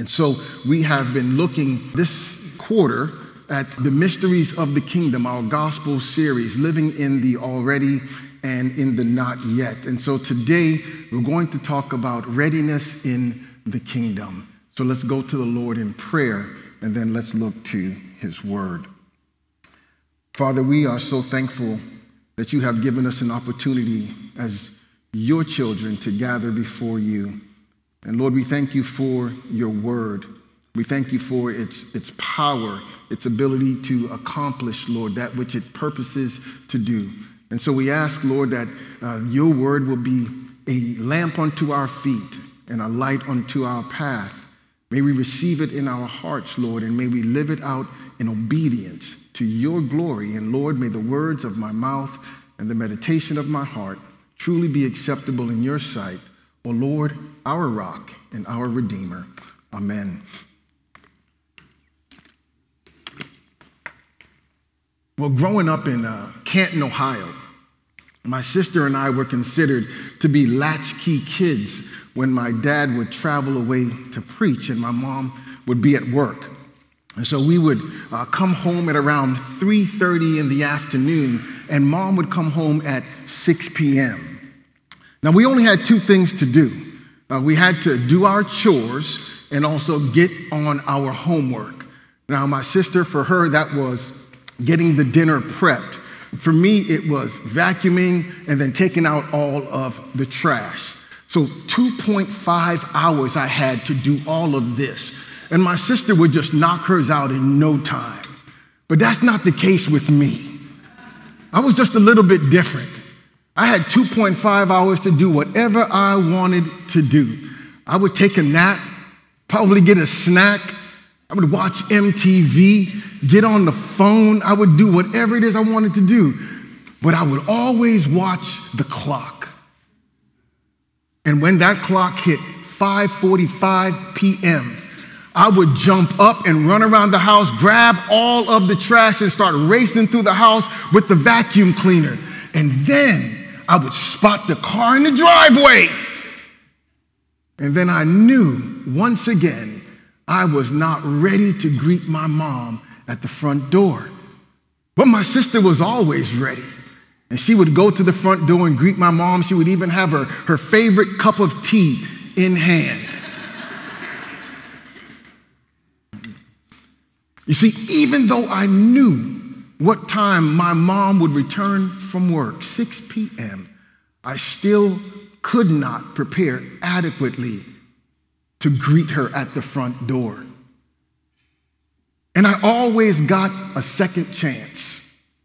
And so we have been looking this quarter at the mysteries of the kingdom, our gospel series, living in the already and in the not yet. And so today we're going to talk about readiness in the kingdom. So let's go to the Lord in prayer, and then let's look to his word. Father, we are so thankful that you have given us an opportunity as your children to gather before you. And Lord, we thank you for your word. We thank you for its power, its ability to accomplish, Lord, that which it purposes to do. And so we ask, Lord, that your word will be a lamp unto our feet and a light unto our path. May we receive it in our hearts, Lord, and may we live it out in obedience to your glory. And Lord, may the words of my mouth and the meditation of my heart truly be acceptable in your sight, O Lord, our rock and our redeemer. Amen. Well, growing up in Canton, Ohio, my sister and I were considered to be latchkey kids when my dad would travel away to preach and my mom would be at work. And so we would come home at around 3:30 in the afternoon, and mom would come home at 6 p.m. Now, we only had two things to do. We had to do our chores and also get on our homework. Now, my sister, for her, that was getting the dinner prepped. For me, it was vacuuming and then taking out all of the trash. So 2.5 hours I had to do all of this. And my sister would just knock hers out in no time. But that's not the case with me. I was just a little bit different. I had 2.5 hours to do whatever I wanted to do. I would take a nap, probably get a snack. I would watch MTV, get on the phone. I would do whatever it is I wanted to do. But I would always watch the clock. And when that clock hit 5:45 p.m., I would jump up and run around the house, grab all of the trash, and start racing through the house with the vacuum cleaner. And then I would spot the car in the driveway. And then I knew once again I was not ready to greet my mom at the front door. But my sister was always ready. And she would go to the front door and greet my mom. She would even have her favorite cup of tea in hand. You see, even though I knew what time my mom would return from work, 6 p.m., I still could not prepare adequately to greet her at the front door. And I always got a second chance.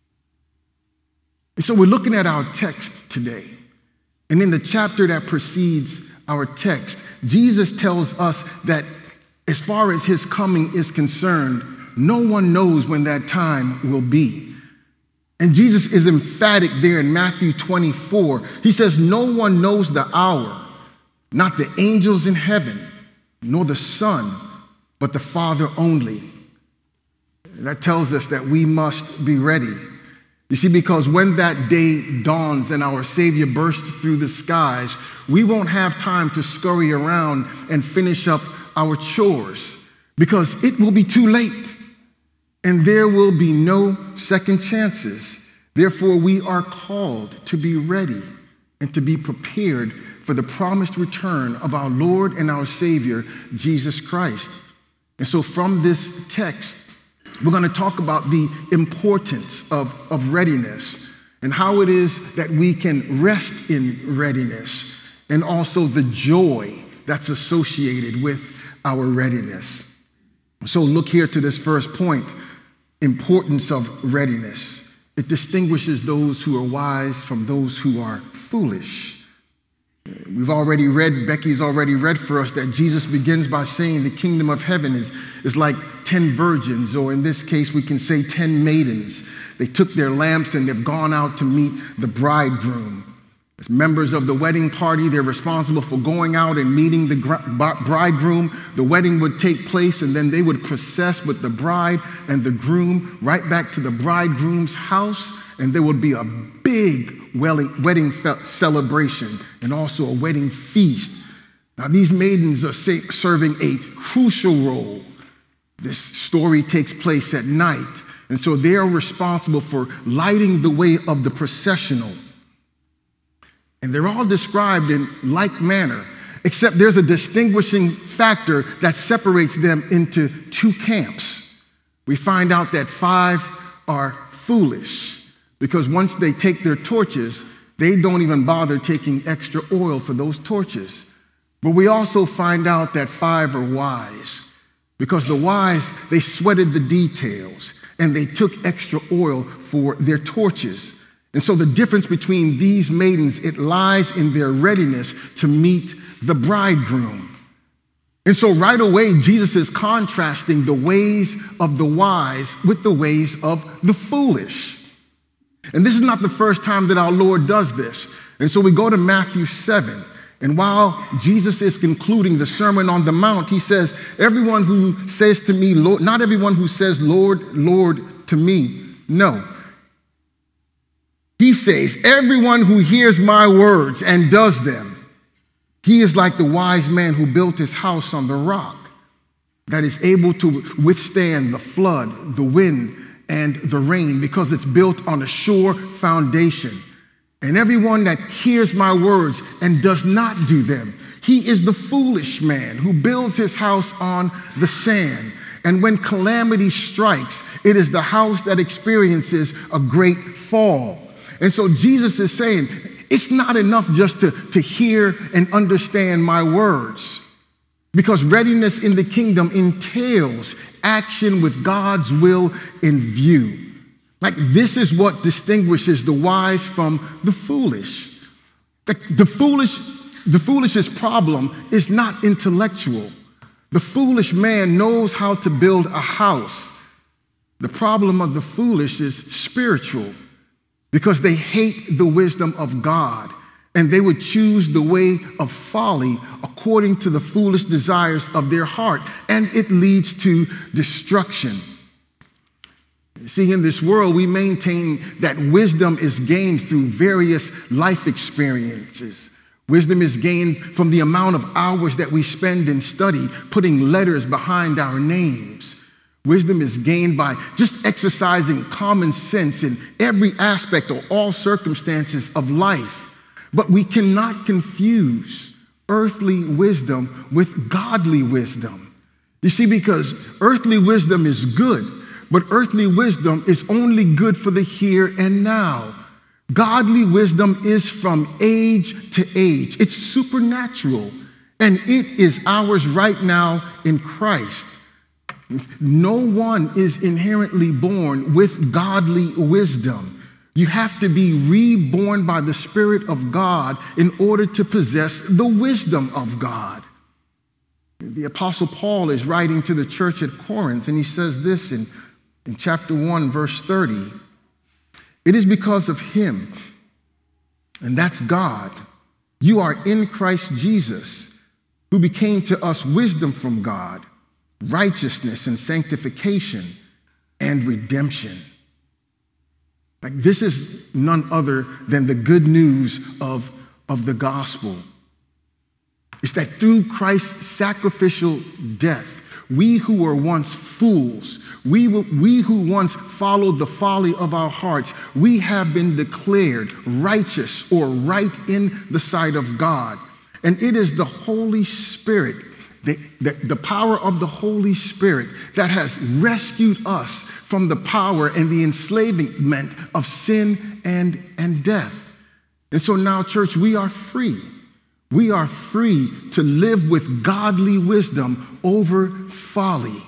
And so we're looking at our text today. And in the chapter that precedes our text, Jesus tells us that as far as his coming is concerned, no one knows when that time will be. And Jesus is emphatic there in Matthew 24. He says, no one knows the hour, not the angels in heaven, nor the Son, but the Father only. And that tells us that we must be ready. You see, because when that day dawns and our Savior bursts through the skies, we won't have time to scurry around and finish up our chores because it will be too late. And there will be no second chances. Therefore, we are called to be ready and to be prepared for the promised return of our Lord and our Savior, Jesus Christ. And so from this text, we're going to talk about the importance of readiness and how it is that we can rest in readiness and also the joy that's associated with our readiness. So look here to this first point. Importance of readiness. It distinguishes those who are wise from those who are foolish. We've already read, Becky's already read for us that Jesus begins by saying the kingdom of heaven is like 10 virgins, or in this case, we can say 10 maidens. They took their lamps and they've gone out to meet the bridegroom. As members of the wedding party, they're responsible for going out and meeting the bridegroom. The wedding would take place, and then they would process with the bride and the groom right back to the bridegroom's house, and there would be a big wedding celebration and also a wedding feast. Now, these maidens are serving a crucial role. This story takes place at night, and so they are responsible for lighting the way of the processional. And they're all described in like manner, except there's a distinguishing factor that separates them into two camps. We find out that 5 are foolish, because once they take their torches, they don't even bother taking extra oil for those torches. But we also find out that 5 are wise, because the wise, they sweated the details and they took extra oil for their torches. And so the difference between these maidens, it lies in their readiness to meet the bridegroom. And so right away, Jesus is contrasting the ways of the wise with the ways of the foolish. And this is not the first time that our Lord does this. And so we go to Matthew 7. And while Jesus is concluding the Sermon on the Mount, he says, everyone who says to me, Lord, not everyone who says, Lord, Lord, to me, no. He says, everyone who hears my words and does them, he is like the wise man who built his house on the rock, that is able to withstand the flood, the wind, and the rain, because it's built on a sure foundation. And everyone that hears my words and does not do them, he is the foolish man who builds his house on the sand. And when calamity strikes, it is the house that experiences a great fall. And so Jesus is saying, it's not enough just to hear and understand my words, because readiness in the kingdom entails action with God's will in view. Like, this is what distinguishes the wise from the foolish. The foolish's problem is not intellectual. The foolish man knows how to build a house. The problem of the foolish is spiritual, because they hate the wisdom of God, and they would choose the way of folly according to the foolish desires of their heart, and it leads to destruction. See, in this world, we maintain that wisdom is gained through various life experiences. Wisdom is gained from the amount of hours that we spend in study, putting letters behind our names. Wisdom is gained by just exercising common sense in every aspect or all circumstances of life. But we cannot confuse earthly wisdom with godly wisdom. You see, because earthly wisdom is good, but earthly wisdom is only good for the here and now. Godly wisdom is from age to age. It's supernatural, and it is ours right now in Christ. No one is inherently born with godly wisdom. You have to be reborn by the Spirit of God in order to possess the wisdom of God. The Apostle Paul is writing to the church at Corinth, and he says this in chapter 1, verse 30. It is because of him, and that's God, you are in Christ Jesus, who became to us wisdom from God, righteousness and sanctification and redemption. Like, this is none other than the good news of the gospel. It's that through Christ's sacrificial death, we who were once fools, we who once followed the folly of our hearts, we have been declared righteous or right in the sight of God. And it is the Holy Spirit, the power of the Holy Spirit, that has rescued us from the power and the enslavement of sin and death. And so now, church, we are free. We are free to live with godly wisdom over folly,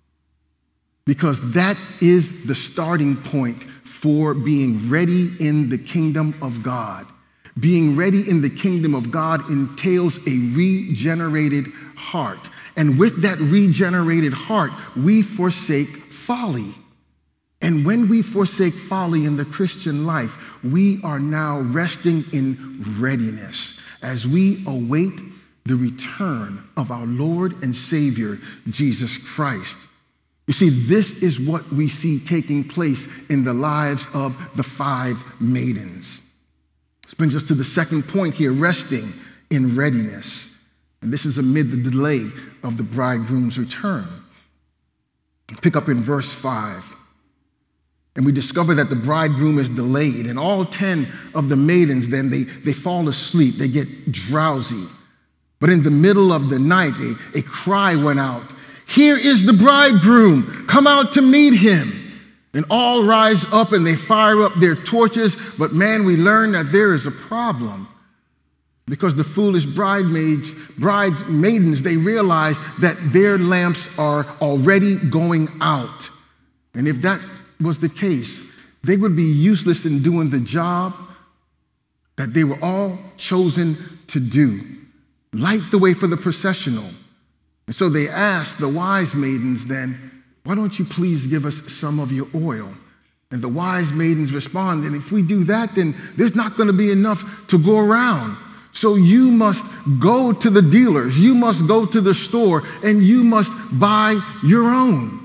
because that is the starting point for being ready in the kingdom of God. Being ready in the kingdom of God entails a regenerated heart. And with that regenerated heart, we forsake folly. And when we forsake folly in the Christian life, we are now resting in readiness as we await the return of our Lord and Savior, Jesus Christ. You see, this is what we see taking place in the lives of the 5 maidens. This brings us to the second point here, resting in readiness. And this is amid the delay of the bridegroom's return. Pick up in verse 5. And we discover that the bridegroom is delayed, and all 10 of the maidens then, they fall asleep, they get drowsy. But in the middle of the night, a cry went out, "Here is the bridegroom, come out to meet him." And all rise up and they fire up their torches. But man, we learn that there is a problem, because the foolish bridemaidens, they realize that their lamps are already going out. And if that was the case, they would be useless in doing the job that they were all chosen to do. Light the way for the processional. And so they asked the wise maidens then, "Why don't you please give us some of your oil?" And the wise maidens respond, "And if we do that, then there's not going to be enough to go around. So you must go to the dealers, you must go to the store, and you must buy your own."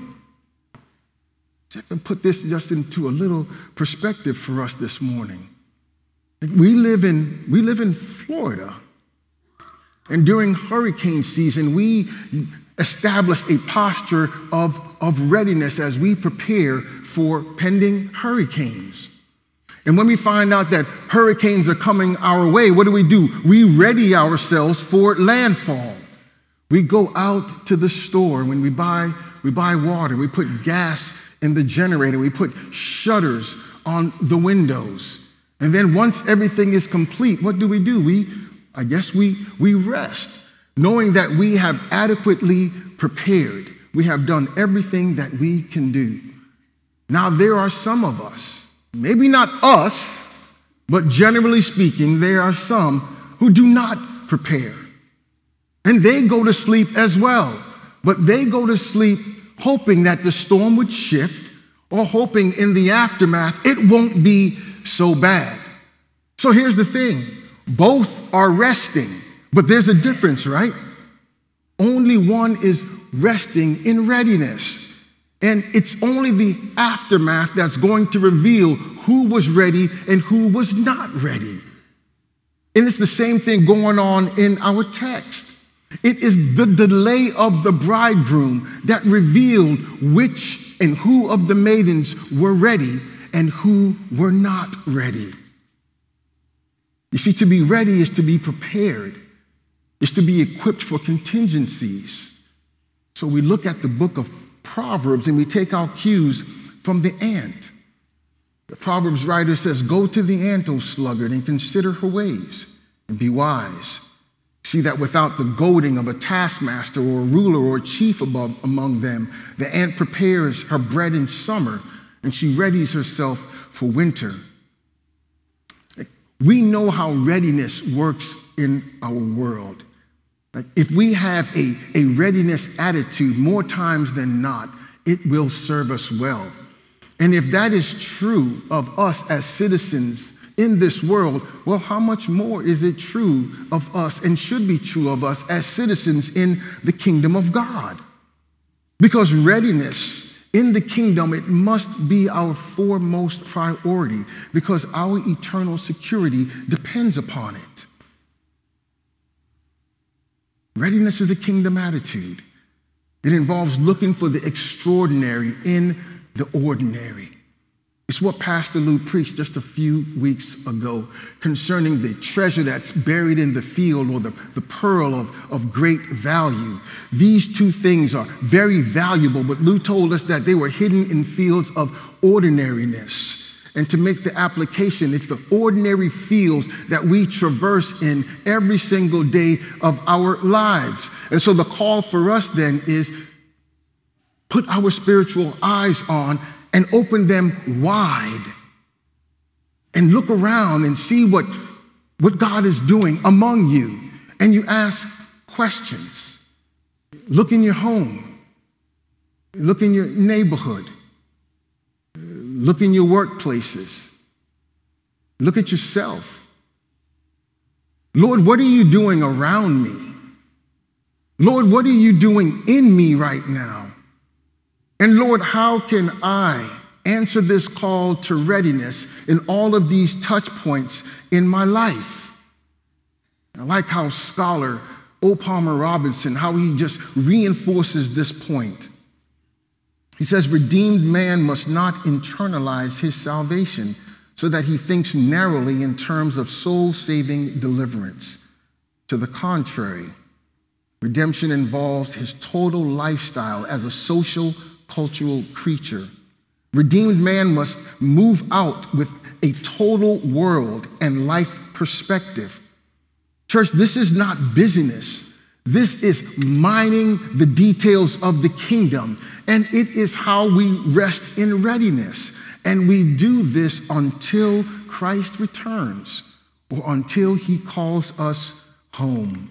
And put this just into a little perspective for us this morning. We live in Florida, and during hurricane season, we establish a posture of readiness as we prepare for pending hurricanes. And when we find out that hurricanes are coming our way, what do? We ready ourselves for landfall. We go out to the store. When we buy water, we put gas in the generator, we put shutters on the windows. And then once everything is complete, what do? We rest, knowing that we have adequately prepared. We have done everything that we can do. Now, there are some of us, maybe not us, but generally speaking, there are some who do not prepare. And they go to sleep as well, but they go to sleep hoping that the storm would shift, or hoping in the aftermath it won't be so bad. So here's the thing. Both are resting, but there's a difference, right? Only one is resting in readiness. And it's only the aftermath that's going to reveal who was ready and who was not ready. And it's the same thing going on in our text. It is the delay of the bridegroom that revealed which and who of the maidens were ready and who were not ready. You see, to be ready is to be prepared, is to be equipped for contingencies. So we look at the book of Proverbs and we take our cues from the ant. The Proverbs writer says, "Go to the ant, O sluggard, and consider her ways, and be wise. See that without the goading of a taskmaster or a ruler or a chief among them, the ant prepares her bread in summer, and she readies herself for winter." We know how readiness works in our world. Like, if we have a readiness attitude, more times than not, it will serve us well. And if that is true of us as citizens in this world, well, how much more is it true of us and should be true of us as citizens in the kingdom of God? Because readiness in the kingdom, it must be our foremost priority, because our eternal security depends upon it. Readiness is a kingdom attitude. It involves looking for the extraordinary in the ordinary. It's what Pastor Lou preached just a few weeks ago concerning the treasure that's buried in the field, or the pearl of great value. These two things are very valuable, but Lou told us that they were hidden in fields of ordinariness. And to make the application, it's the ordinary fields that we traverse in every single day of our lives. And so the call for us then is put our spiritual eyes on and open them wide and look around and see what God is doing among you. And you ask questions. Look in your home. Look in your neighborhood. Look in your workplaces. Look at yourself. Lord, what are you doing around me? Lord, what are you doing in me right now? And Lord, how can I answer this call to readiness in all of these touch points in my life? I like how scholar O. Palmer Robinson, how he just reinforces this point. He says, redeemed man must not internalize his salvation so that he thinks narrowly in terms of soul-saving deliverance. To the contrary, redemption involves his total lifestyle as a social, cultural creature. Redeemed man must move out with a total world and life perspective. Church, this is not busyness. This is mining the details of the kingdom, and it is how we rest in readiness. And we do this until Christ returns or until he calls us home.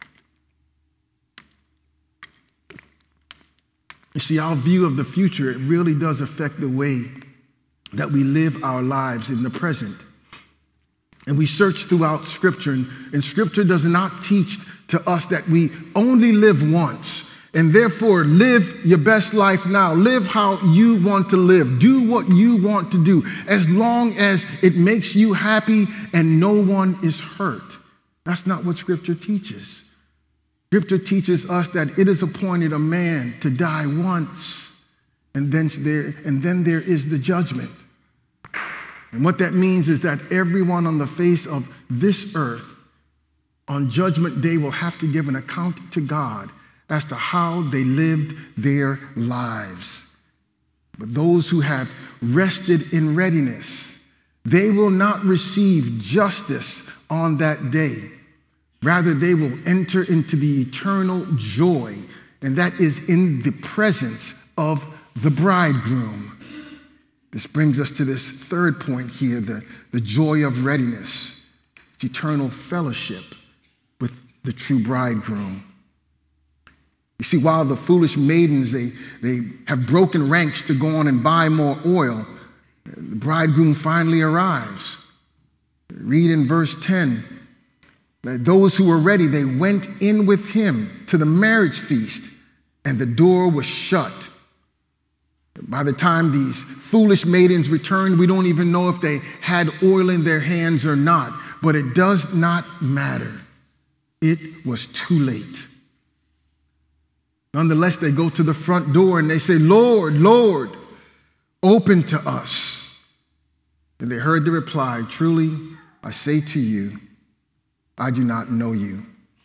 You see, our view of the future, it really does affect the way that we live our lives in the present. And we search throughout Scripture, and Scripture does not teach to us that we only live once, and therefore live your best life now. Live how you want to live. Do what you want to do, as long as it makes you happy and no one is hurt. That's not what Scripture teaches. Scripture teaches us that it is appointed a man to die once, and then there is the judgment. And what that means is that everyone on the face of this earth on Judgment Day will have to give an account to God as to how they lived their lives. But those who have rested in readiness, they will not receive justice on that day. Rather, they will enter into the eternal joy, and that is in the presence of the bridegroom. This brings us to this third point here, the joy of readiness. It's eternal fellowship with the true bridegroom. You see, while the foolish maidens, they have broken ranks to go on and buy more oil, the bridegroom finally arrives. Read in verse 10, that those who were ready, they went in with him to the marriage feast, and the door was shut. By the time these foolish maidens returned, we don't even know if they had oil in their hands or not, but it does not matter. It was too late. Nonetheless, they go to the front door and they say, Lord, Lord, open to us. And they heard the reply, truly, I say to you, I do not know you.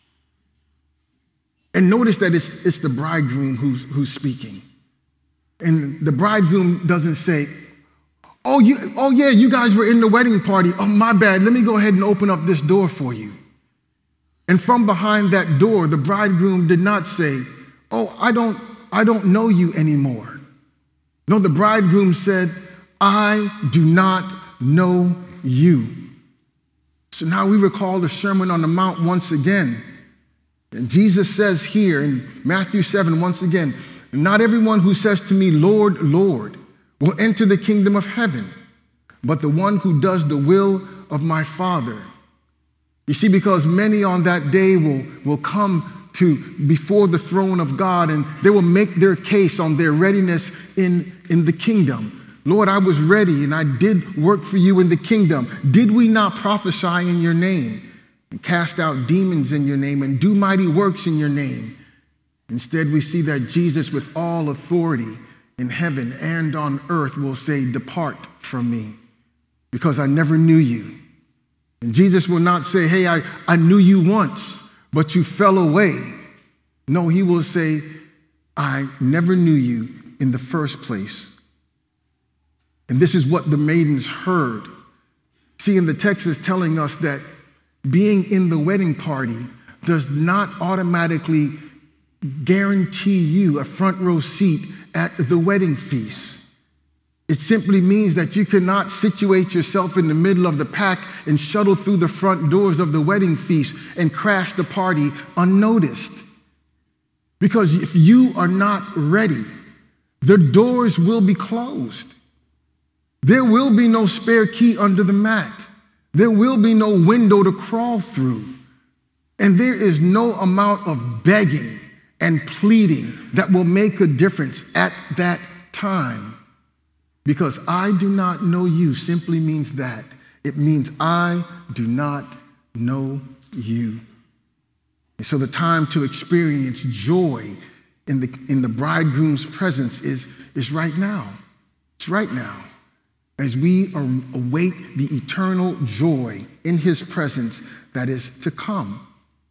And notice that it's the bridegroom who's speaking. And the bridegroom doesn't say, oh yeah, you guys were in the wedding party. Oh, my bad. Let me go ahead and open up this door for you. And from behind that door, the bridegroom did not say, oh, I don't know you anymore. No, the bridegroom said, I do not know you. So now we recall the Sermon on the Mount once again. And Jesus says here in Matthew 7, once again, not everyone who says to me, Lord, Lord, will enter the kingdom of heaven, but the one who does the will of my Father. You see, because many on that day will come to before the throne of God, and they will make their case on their readiness in the kingdom. Lord, I was ready, and I did work for you in the kingdom. Did we not prophesy in your name, and cast out demons in your name, and do mighty works in your name? Instead, we see that Jesus, with all authority in heaven and on earth, will say, depart from me, because I never knew you. And Jesus will not say, hey, I knew you once, but you fell away. No, he will say, I never knew you in the first place. And this is what the maidens heard. See, in the text is telling us that being in the wedding party does not automatically guarantee you a front row seat at the wedding feast. It simply means that you cannot situate yourself in the middle of the pack and shuttle through the front doors of the wedding feast and crash the party unnoticed. Because if you are not ready, the doors will be closed. There will be no spare key under the mat. There will be no window to crawl through. And there is no amount of begging and pleading that will make a difference at that time. Because I do not know you simply means that. It means I do not know you. And so the time to experience joy in the bridegroom's presence is right now. It's right now. As we await the eternal joy in his presence that is to come.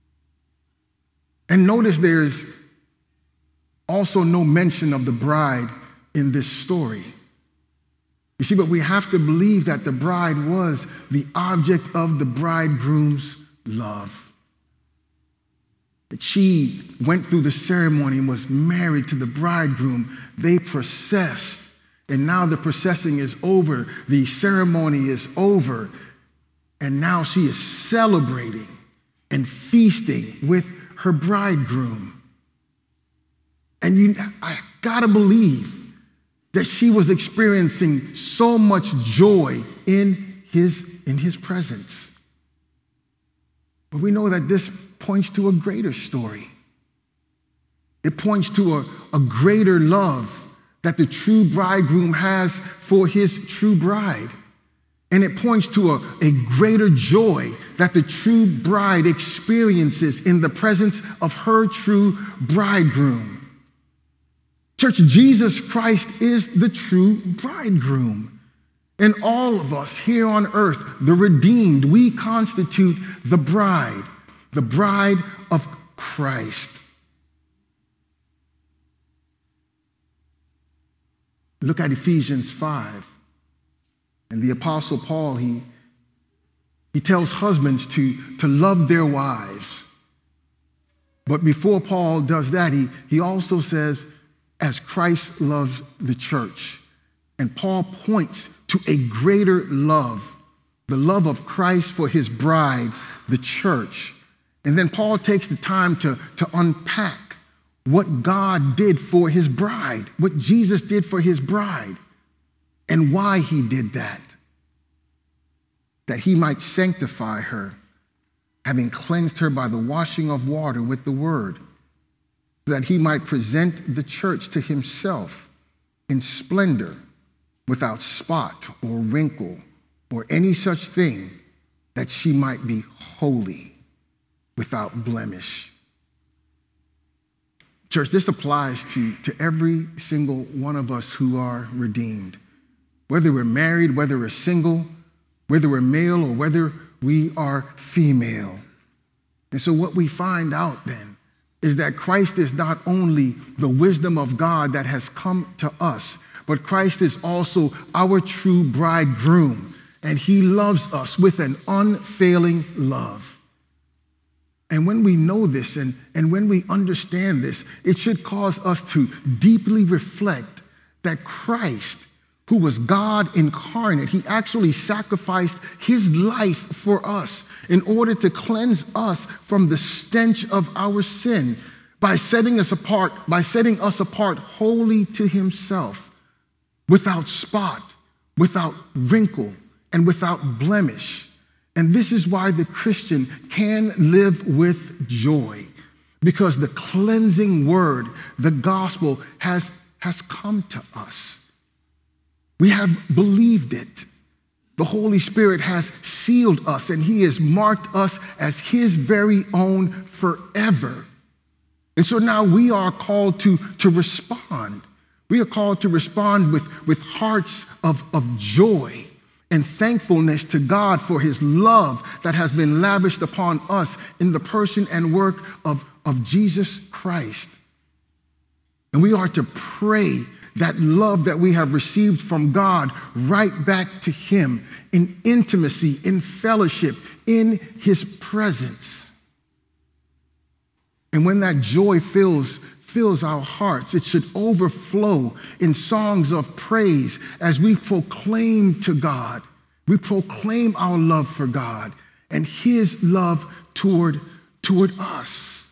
And notice there's also no mention of the bride in this story. You see, but we have to believe that the bride was the object of the bridegroom's love. That she went through the ceremony and was married to the bridegroom. They processed, and now the processing is over. The ceremony is over, and now she is celebrating and feasting with her bridegroom. And I gotta believe that she was experiencing so much joy in his presence. But we know that this points to a greater story. It points to a greater love that the true bridegroom has for his true bride. And it points to a greater joy that the true bride experiences in the presence of her true bridegroom. Church, Jesus Christ is the true bridegroom. And all of us here on earth, the redeemed, we constitute the bride of Christ. Look at Ephesians 5. And the Apostle Paul, he tells husbands to love their wives. But before Paul does that, he also says, as Christ loves the church. And Paul points to a greater love, the love of Christ for his bride, the church. And then Paul takes the time to unpack what God did for his bride, what Jesus did for his bride, and why he did that he might sanctify her, having cleansed her by the washing of water with the word, so that he might present the church to himself in splendor, without spot or wrinkle or any such thing, that she might be holy, without blemish. Church, this applies to every single one of us who are redeemed. Whether we're married, whether we're single, whether we're male or whether we are female. And so what we find out then is that Christ is not only the wisdom of God that has come to us, but Christ is also our true bridegroom, and he loves us with an unfailing love. And when we know this and when we understand this, it should cause us to deeply reflect that Christ, who was God incarnate, he actually sacrificed his life for us in order to cleanse us from the stench of our sin by setting us apart wholly to himself, without spot, without wrinkle, and without blemish. And this is why the Christian can live with joy, because the cleansing word, the gospel, has come to us. We have believed it. The Holy Spirit has sealed us, and he has marked us as his very own forever. And so now we are called to respond. We are called to respond with hearts of joy and thankfulness to God for his love that has been lavished upon us in the person and work of Jesus Christ. And we are to pray that love that we have received from God right back to him in intimacy, in fellowship, in his presence. And when that joy fills our hearts, it should overflow in songs of praise as we proclaim to God. We proclaim our love for God and his love toward us.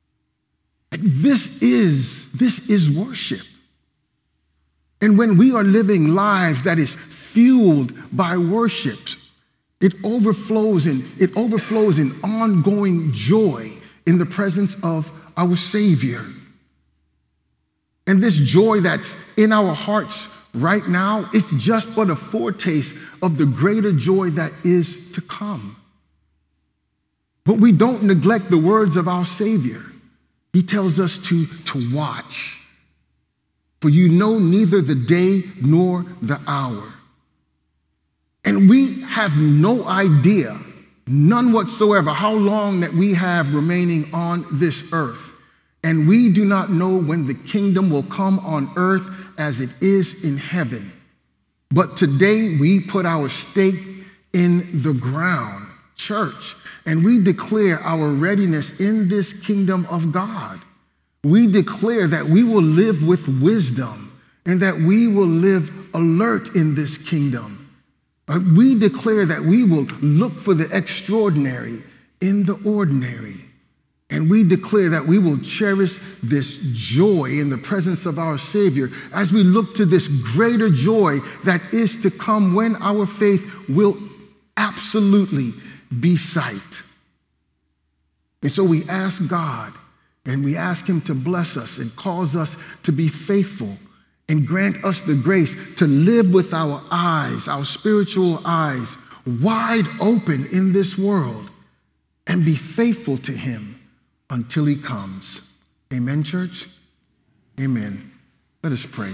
This is worship. And when we are living lives that is fueled by worship, it overflows in ongoing joy in the presence of our Savior. And this joy that's in our hearts right now, it's just but a foretaste of the greater joy that is to come. But we don't neglect the words of our Savior. He tells us to watch. For you know neither the day nor the hour. And we have no idea, none whatsoever, how long that we have remaining on this earth. And we do not know when the kingdom will come on earth as it is in heaven. But today we put our stake in the ground, church, and we declare our readiness in this kingdom of God. We declare that we will live with wisdom and that we will live alert in this kingdom. We declare that we will look for the extraordinary in the ordinary. And we declare that we will cherish this joy in the presence of our Savior as we look to this greater joy that is to come when our faith will absolutely be sight. And so we ask God, and we ask him to bless us and cause us to be faithful and grant us the grace to live with our eyes, our spiritual eyes, wide open in this world and be faithful to him until he comes. Amen, church? Amen. Let us pray.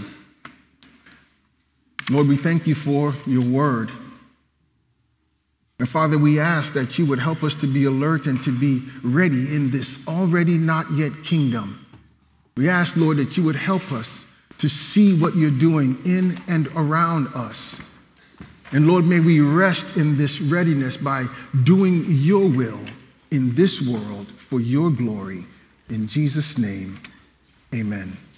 Lord, we thank you for your word. And Father, we ask that you would help us to be alert and to be ready in this already not yet kingdom. We ask, Lord, that you would help us to see what you're doing in and around us. And Lord, may we rest in this readiness by doing your will in this world for your glory. In Jesus' name, amen.